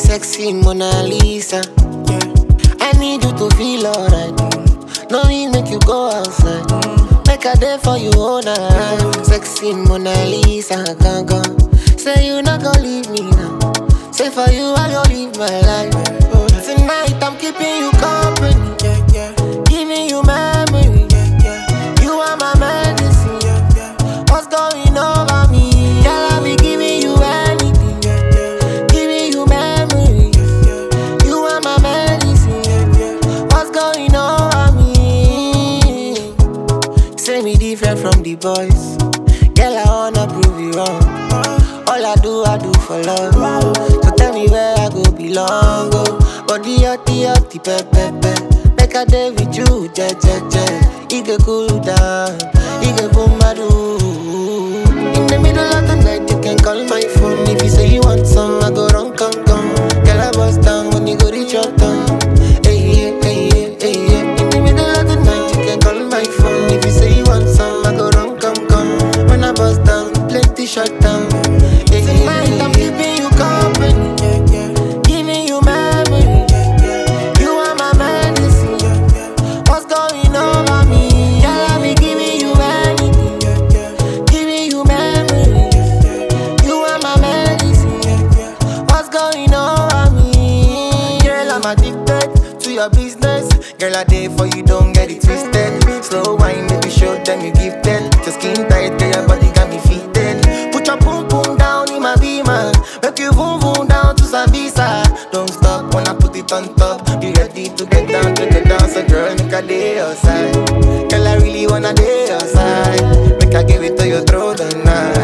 sexy Mona Lisa. I need you to feel alright. No need make you go outside. Make a day for you all night. Sexy Mona Lisa, go. Say you not gonna leave me now. Say for you I gonna live my life. Tonight I'm keeping you company. Giving you memory. You are my medicine. What's going over me? Girl, I be giving you anything. Giving you memory. You are my medicine. What's going over me? Say me different from the boys. Girl, I wanna prove you wrong. All I do for love. So tell me where I go belong. Body hotty, pepe. Make a day with you, je. It get cool down, it get boom in the middle of the night, you can call my phone. If you say you want some, I go run, come. Girl, I bust down when you go reach your tongue. Hey. In the middle of the night, you can call my phone. If you say you want some, I go run, come. When I bust down, plenty shut down. Tonight I'm keeping you company, giving you memory. You are my medicine. What's going over me? Girl, I be giving you anything, giving you memory. You are my medicine. What's going over me? Girl, I'm addicted to your business. Girl, I did for you, don't get it twisted. Slow wine, maybe show them you gifted. Your skin tight, girl, your body got me fitted. Put your boom down in my beamer. Make you boom down to Sabisa. Don't stop when I put it on top. You ready to get down to the dance, so girl, make a day outside. Girl, I really wanna day outside. Make I give it to your throat tonight.